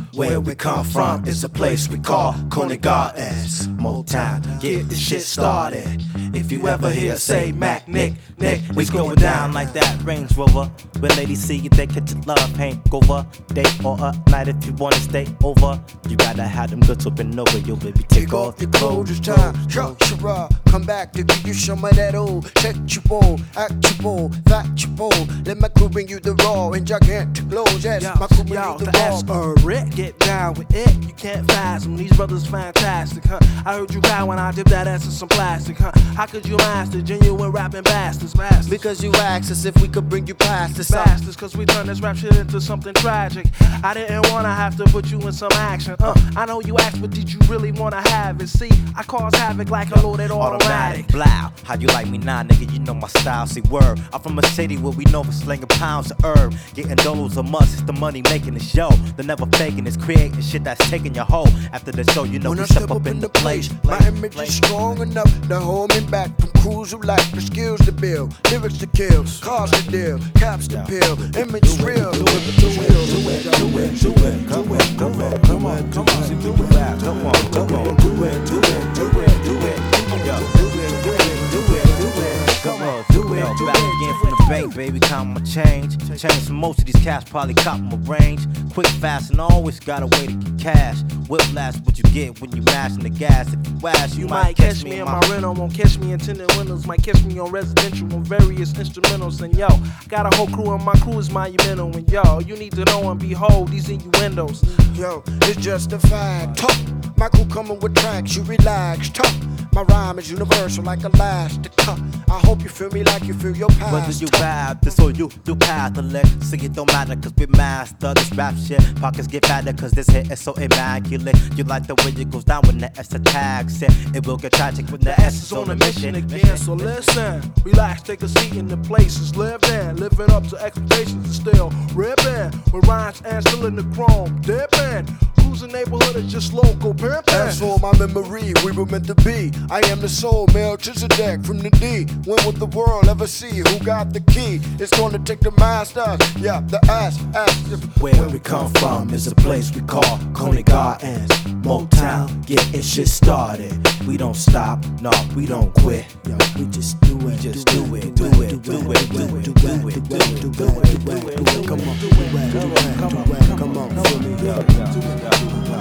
Where we come from is a place we call Coney Gardens. Motown, get this shit started. If you ever hear say Mac, Nick, we going down like that Range Rover. When ladies see you, they catch your love hangover. Day or a night if you wanna stay over. You gotta have them goods up and over, yo baby. Take off your clothes, it's time. Shura, come back to give you some of that old sexual, actual, factual. Let my crew bring you the raw and gigantic blows. Yes, my crew bring you the raw. Rick, get down with it. You can't fathom these brothers fantastic, huh? I heard you cry when I dipped that ass in some plastic, huh? How could you master genuine rapping bastards? Because you asked us if we could bring you past the bastards, cause we turned this rap shit into something tragic. I didn't wanna have to put you in some action. I know you asked, but did you really wanna have it? See, I cause havoc like a loaded automatic. Blow, how you like me now, nigga? You know my style. See, word, I'm from a city where we know for slinging pounds of herb. Getting dollars a must, it's the money making the show. They're never faking, it's creating shit that's taking your hoe. After the show, you know when we I step up in the place. My image is strong enough to hold me back from crews who lack the skills to build, lyrics to kill, cars to deal, caps to peel. Image is real. Do it, do it, do it, do it, do it. Come on, come on, come on, come on. See, we can rap. Come on, come on. Do it, do it, do it, do it. Yo, do it, do it, do it, do it. Come on, do it. Yo, back again from the bank, baby. Count my change. Change for most of these cats probably cop my range. Quick, fast, and always got a way to get cash. Whiplash, what you get when you mashing the gas. If you ask, you might catch me in my rental, won't catch me in tinted windows, might catch me on residential on various instrumentals. And yo, got a whole crew and my crew is monumental. And yo, you need to know and behold these innuendos. Yo, it's just a fact. Talk. My crew coming with tracks, you relax. Talk. My rhyme is universal like elastic. I hope you feel me like you feel your past. Whether you rap this or you Catholic, see it don't matter cause we master this rap shit. Pockets get fatter cause this hit is so immaculate. You like the way it goes down when the S attacks it. It will get tragic when the S is on a mission again. So listen, relax, take a seat in the places lived in. Living up to expectations and still ripping. With rhymes and still in the chrome, dipping. Who's the neighborhood is just local pimpin'. That's all my memory, we were meant to be. I am the soul, Melchizedek from the D. When will the world ever see who got the key? It's gonna take the masters, yeah, the ass. Where we come from is a place we call Coney Gardens. Motown, getting shit started. We don't stop, no, we don't quit. Yo, we just do it, just do it, do it, do it, do it, do it, do it, do it, do it. Come on, come on, come on, come on, feel me, yo.